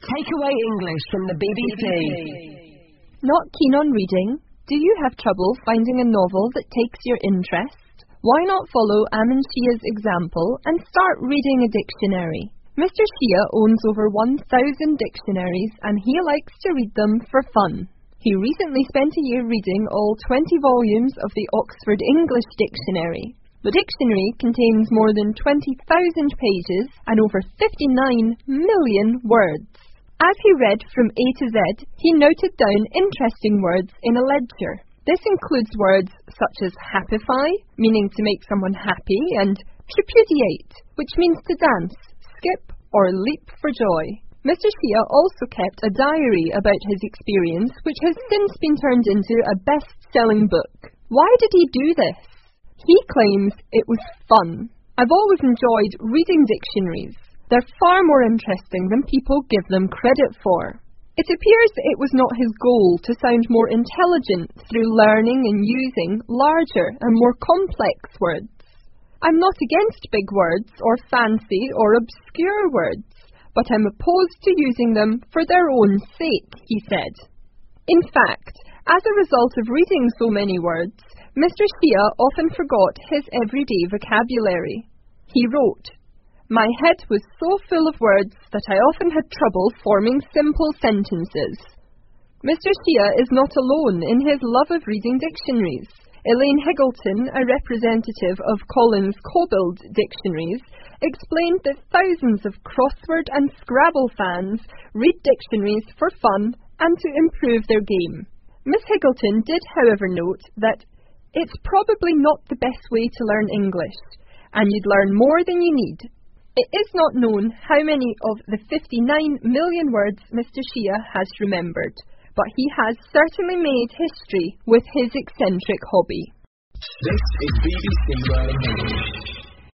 Takeaway English from the BBC. Not keen on reading? Do you have trouble finding a novel that takes your interest? Why not follow Amin Shia's example and start reading a dictionary? Mr. Shia owns over 1,000 dictionaries and he likes to read them for fun. He recently spent a year reading all 20 volumes of the Oxford English Dictionary. The dictionary contains more than 20,000 pages and over 59 million words. As he read from A to Z, he noted down interesting words in a ledger. This includes words such as happify, meaning to make someone happy, and tripudiate, which means to dance, skip, or leap for joy. Mr. Shia also kept a diary about his experience, which has since been turned into a best-selling book. Why did he do this? He claims it was fun. I've always enjoyed reading dictionaries. They're far more interesting than people give them credit for. It appears it was not his goal to sound more intelligent through learning and using larger and more complex words. I'm not against big words or fancy or obscure words, but I'm opposed to using them for their own sake, he said. In fact, as a result of reading so many words, Mr. Shia often forgot his everyday vocabulary. He wrote, "My head was so full of words that I often had trouble forming simple sentences." Mr. Shia is not alone in his love of reading dictionaries. Elaine Higgleton, a representative of Collins Cobbled Dictionaries, explained that thousands of crossword and Scrabble fans read dictionaries for fun and to improve their game. Miss Higgleton did, however, note that it's probably not the best way to learn English, and you'd learn more than you need. It is not known how many of the 59 million words Mr. Shia has remembered, but he has certainly made history with his eccentric hobby. This is BBC World News.